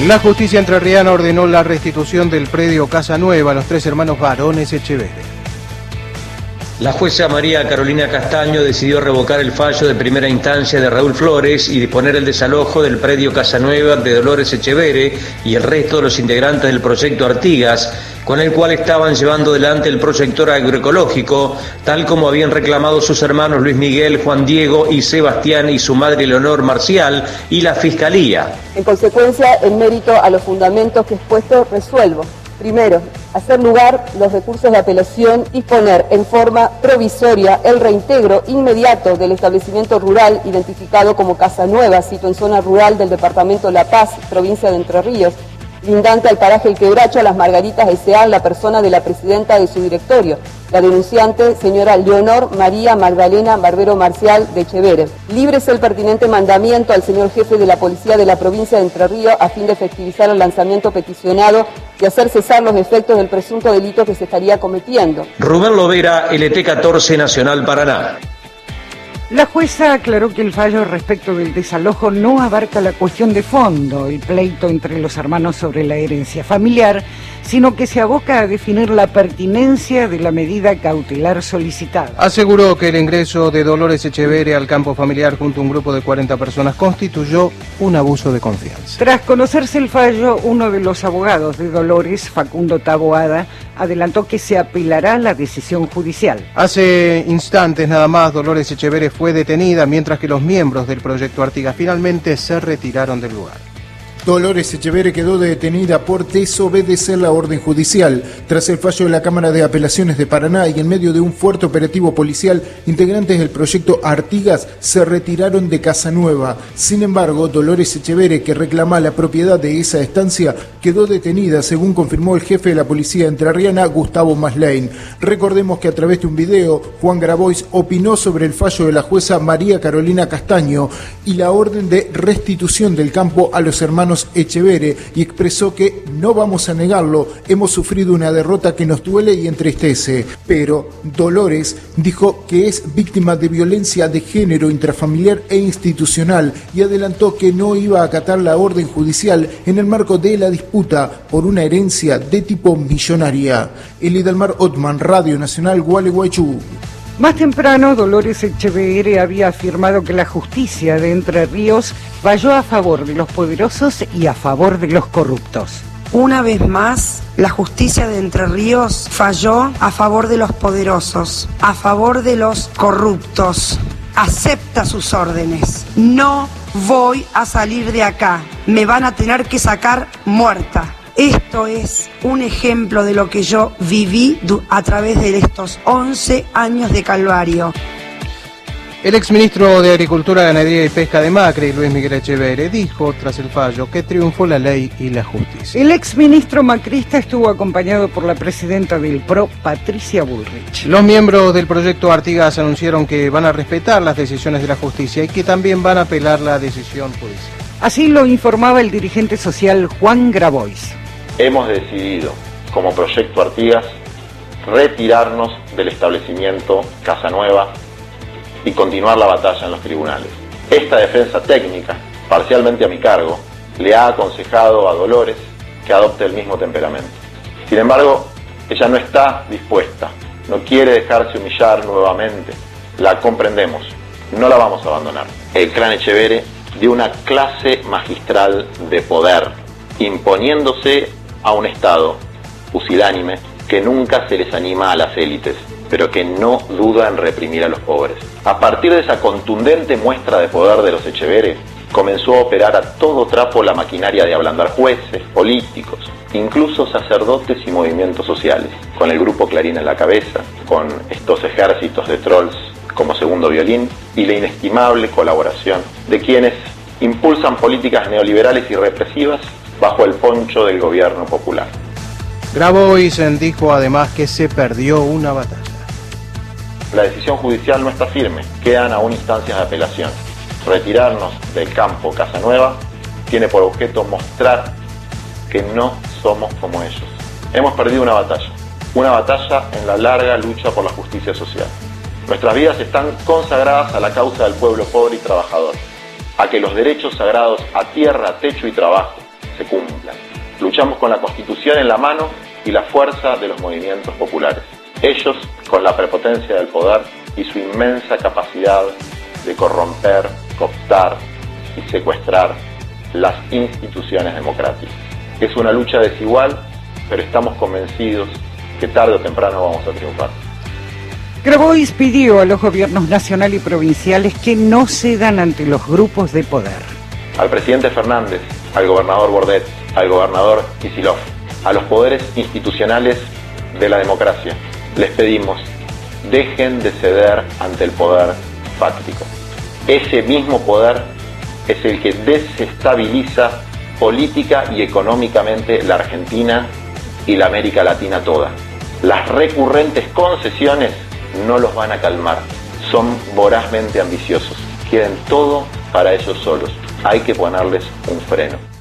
La justicia entrerriana ordenó la restitución del predio Casa Nueva a los 3 hermanos varones Echeverre. La jueza María Carolina Castaño decidió revocar el fallo de primera instancia de Raúl Flores y disponer el desalojo del predio Casa Nueva de Dolores Echeverre y el resto de los integrantes del proyecto Artigas, con el cual estaban llevando adelante el proyector agroecológico, tal como habían reclamado sus hermanos Luis Miguel, Juan Diego y Sebastián y su madre Leonor Marcial y la Fiscalía. En consecuencia, en mérito a los fundamentos que he expuesto, resuelvo. Primero, hacer lugar los recursos de apelación y poner en forma provisoria el reintegro inmediato del establecimiento rural identificado como Casa Nueva, sito en zona rural del departamento La Paz, provincia de Entre Ríos, lindante al paraje El Quebracho, a Las Margaritas S.A., en la persona de la presidenta de su directorio, la denunciante señora Leonor María Magdalena Barbero Marcial de Echeverre. Líbrese el pertinente mandamiento al señor jefe de la policía de la provincia de Entre Ríos a fin de efectivizar el lanzamiento peticionado y hacer cesar los efectos del presunto delito que se estaría cometiendo. Rubén Lovera, LT14 Nacional Paraná. La jueza aclaró que el fallo respecto del desalojo no abarca la cuestión de fondo, el pleito entre los hermanos sobre la herencia familiar, sino que se aboca a definir la pertinencia de la medida cautelar solicitada. Aseguró que el ingreso de Dolores Echeverre al campo familiar junto a un grupo de 40 personas constituyó un abuso de confianza. Tras conocerse el fallo, uno de los abogados de Dolores, Facundo Taboada, adelantó que se apelará la decisión judicial. Hace instantes nada más Dolores Echeverre fue detenida, mientras que los miembros del proyecto Artigas finalmente se retiraron del lugar. Dolores Echeverre quedó detenida por desobedecer la orden judicial. Tras el fallo de la Cámara de Apelaciones de Paraná y en medio de un fuerte operativo policial, integrantes del proyecto Artigas se retiraron de Casa Nueva. Sin embargo, Dolores Echeverre, que reclama la propiedad de esa estancia, quedó detenida, según confirmó el jefe de la policía entrerriana, Gustavo Maslain. Recordemos que a través de un video, Juan Grabois opinó sobre el fallo de la jueza María Carolina Castaño y la orden de restitución del campo a los hermanos Echeverre, y expresó que no vamos a negarlo, hemos sufrido una derrota que nos duele y entristece, pero Dolores dijo que es víctima de violencia de género intrafamiliar e institucional y adelantó que no iba a acatar la orden judicial en el marco de la disputa por una herencia de tipo millonaria. Elidalmar Otman, Radio Nacional, Gualeguaychú. Más temprano, Dolores Echeverre había afirmado que la justicia de Entre Ríos falló a favor de los poderosos y a favor de los corruptos. Una vez más, la justicia de Entre Ríos falló a favor de los poderosos, a favor de los corruptos. Acepta sus órdenes. No voy a salir de acá. Me van a tener que sacar muerta. Esto es un ejemplo de lo que yo viví a través de estos 11 años de calvario. El exministro de Agricultura, Ganadería y Pesca de Macri, Luis Miguel Echeverre, dijo tras el fallo que triunfó la ley y la justicia. El exministro macrista estuvo acompañado por la presidenta del PRO, Patricia Bullrich. Los miembros del proyecto Artigas anunciaron que van a respetar las decisiones de la justicia y que también van a apelar la decisión judicial. Así lo informaba el dirigente social Juan Grabois. Hemos decidido, como proyecto Artigas, retirarnos del establecimiento Casa Nueva y continuar la batalla en los tribunales. Esta defensa técnica, parcialmente a mi cargo, le ha aconsejado a Dolores que adopte el mismo temperamento. Sin embargo, ella no está dispuesta, no quiere dejarse humillar nuevamente. La comprendemos, no la vamos a abandonar. El clan Echeverre dio una clase magistral de poder, imponiéndose a un Estado pusilánime que nunca se les anima a las élites, pero que no duda en reprimir a los pobres. A partir de esa contundente muestra de poder de los Echeverre, comenzó a operar a todo trapo la maquinaria de ablandar jueces, políticos, incluso sacerdotes y movimientos sociales, con el grupo Clarín en la cabeza, con estos ejércitos de trolls como segundo violín y la inestimable colaboración de quienes impulsan políticas neoliberales y represivas bajo el poncho del gobierno popular. Grabois dijo además que se perdió una batalla. La decisión judicial no está firme, quedan aún instancias de apelación. Retirarnos del campo Casa Nueva tiene por objeto mostrar que no somos como ellos. Hemos perdido una batalla en la larga lucha por la justicia social. Nuestras vidas están consagradas a la causa del pueblo pobre y trabajador, a que los derechos sagrados a tierra, techo y trabajo se cumplan. luchamos con la Constitución en la mano y la fuerza de los movimientos populares. Ellos, con la prepotencia del poder y su inmensa capacidad de corromper, cooptar y secuestrar las instituciones democráticas. Es una lucha desigual, pero estamos convencidos que tarde o temprano vamos a triunfar. Grabois pidió a los gobiernos nacional y provinciales que no cedan ante los grupos de poder. Al presidente Fernández, al gobernador Bordet, al gobernador Kicillof, a los poderes institucionales de la democracia, les pedimos, dejen de ceder ante el poder fáctico. Ese mismo poder es el que desestabiliza política y económicamente la Argentina y la América Latina toda. Las recurrentes concesiones no los van a calmar, son vorazmente ambiciosos, quieren todo para ellos solos, hay que ponerles un freno.